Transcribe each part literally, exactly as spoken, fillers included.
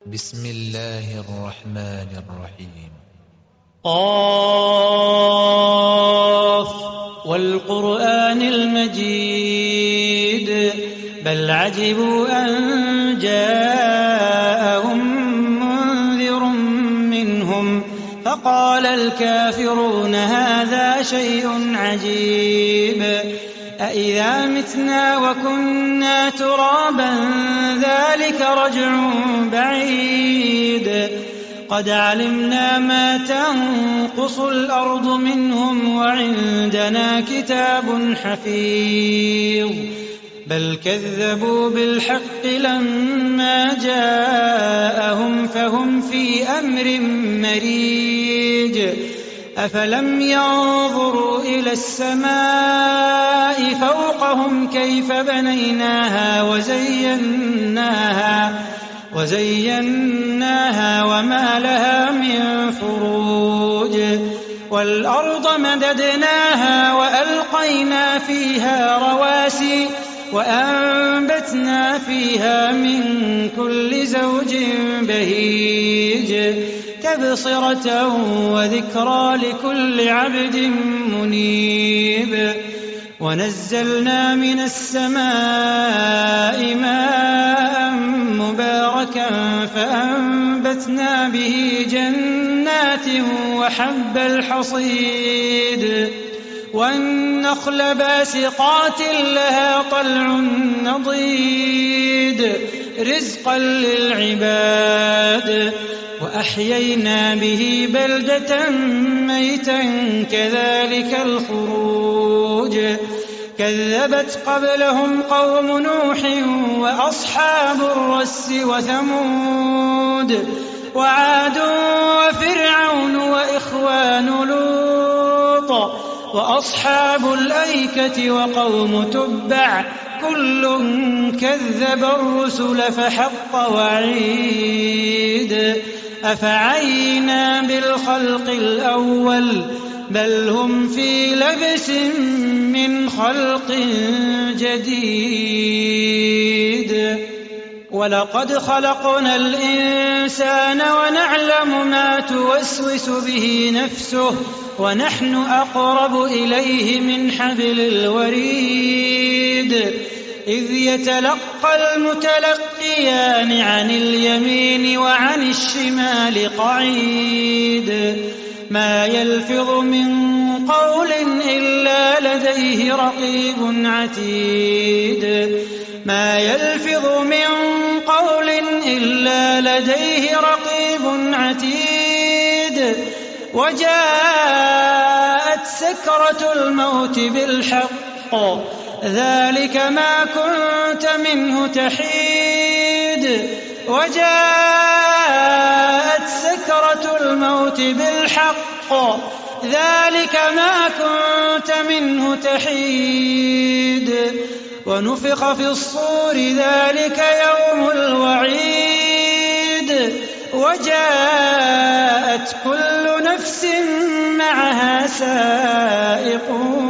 بسم الله الرحمن الرحيم. قاف والقرآن المجيد بل عجبوا أن جاءهم منذر منهم فقال الكافرون هذا شيء عجيب أإذا متنا وكنا ترابا ذلك رجع بعيد قد علمنا ما تنقص الأرض منهم وعندنا كتاب حفيظ بل كذبوا بالحق لما جاءهم فهم في أمر مريج أفلم ينظروا إلى السماء فوقهم كيف بنيناها وزيناها وزيناها وما لها من فروج والأرض مددناها وألقينا فيها رواسي وأنبتنا فيها من كل زوج بهيج تبصرة وذكرى لكل عبد منيب ونزلنا من السماء ماء مباركا فأنبتنا به جنات وحب الحصيد والنخل باسقات لها طلع نضيد رزقا للعباد وأحيينا به بلدة ميتا كذلك الخروج كذبت قبلهم قوم نوح وأصحاب الرس وثمود وعاد وفرعون وإخوان لوط وأصحاب الأيكة وقوم تبع كل كذب الرسل فحق وعيد أفعينا بالخلق الأول بل هم في لبس من خلق جديد ولقد خلقنا الإنسان ونعلم ما توسوس به نفسه ونحن أقرب إليه من حبل الوريد إذ يتلقى المتلقيان عن اليمين وعن الشمال قعيد ما يلفظ من قول إلا لديه رقيب عتيد ما يلفظ من قول إلا لديه رقيب عتيد وجاءت سكرة الموت بالحق ذلك ما كنت منه تحيد وجاءت سكرة الموت بالحق ذلك ما كنت منه تحيد ونفخ في الصور ذلك يوم الوعيد وجاءت كل نفس معها سائق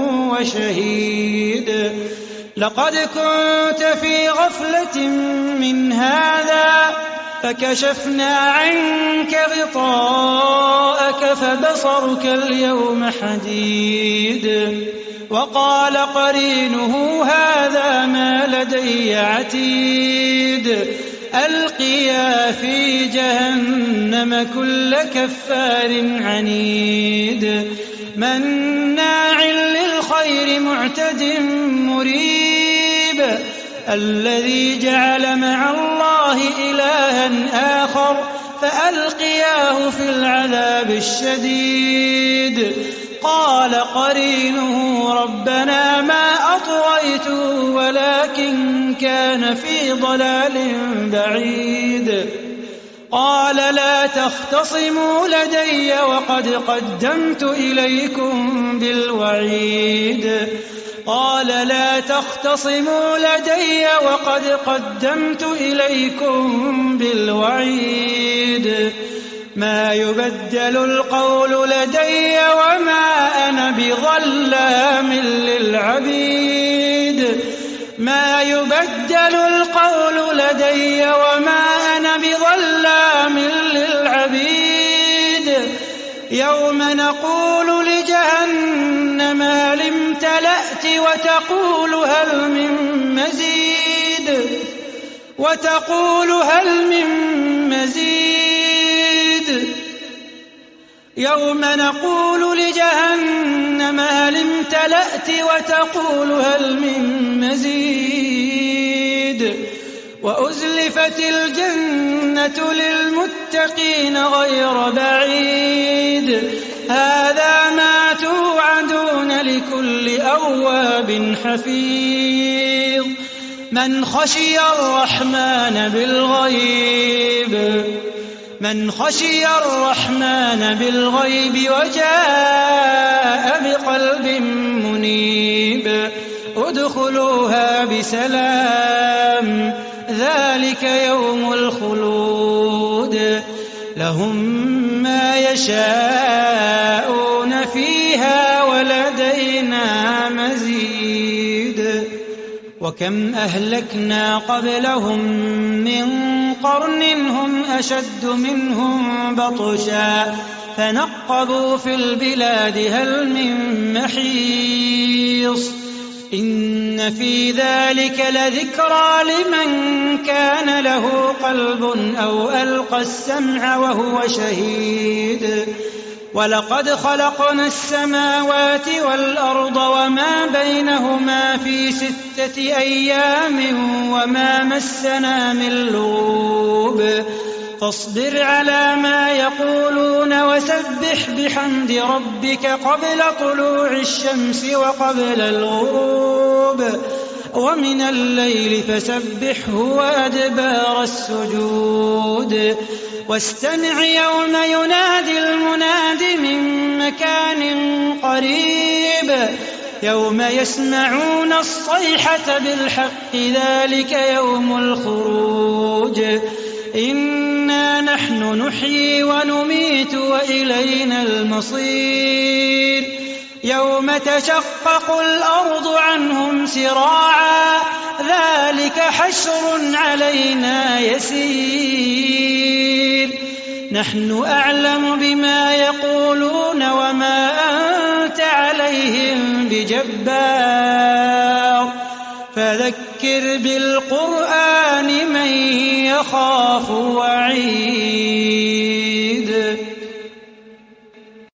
وشهيد لقد كنت في غفلة من هذا فكشفنا عنك غطاءك فبصرك اليوم حديد وقال قرينه هذا ما لدي عتيد ألقيا في جهنم كل كفار عنيد مناع للخير معتد مريب الذي جعل مع الله إلها آخر فألقياه في العذاب الشديد قال قرينه ربنا ما أطغيته ولكن كان في ضلال بعيد قال لا تختصموا لدي وقد قدمت إليكم بالوعيد قال لا تختصموا لدي وقد قدمت إليكم بالوعيد ما يبدل القول لدي وما أنا بظلام للعبيد ما يبدل القول لدي وما أنا بظلام يوم نقول لجهنم هل امتلأت وتقول هل من مزيد وتقول هل من مزيد يوم نقول لجهنم هل امتلأت وتقول هل من مزيد وأزلفت الجنة للمتقين غير بعيد هذا ما توعدون لكل أواب حفيظ من خشي الرحمن بالغيب من خشي الرحمن بالغيب وجاء بقلب منيب ادخلوها بسلام ذلك يوم الخلود لهم ما يشاءون فيها ولدينا مزيد وكم أهلكنا قبلهم من قرن هم أشد منهم بطشا فنقبوا في البلاد هل من محيص إن في ذلك لذكرى لمن كان له قلب أو ألقى السمع وهو شهيد ولقد خلقنا السماوات والأرض وما بينهما في ستة أيام وما مسنا من لغوب فاصبر على ما يقولون وسبح بحمد ربك قبل طلوع الشمس وقبل الغروب ومن الليل فسبحه وأدبار السجود واستمع يوم ينادي المناد من مكان قريب يوم يسمعون الصيحة بالحق ذلك يوم الخروج إنا نحن نحيي ونميت وإلينا المصير يوم تشقق الأرض عنهم سراعا ذلك حشر علينا يسير نحن أعلم بما يقولون وما أنت عليهم بجبار فذكر بالقرآن من يخاف وعيد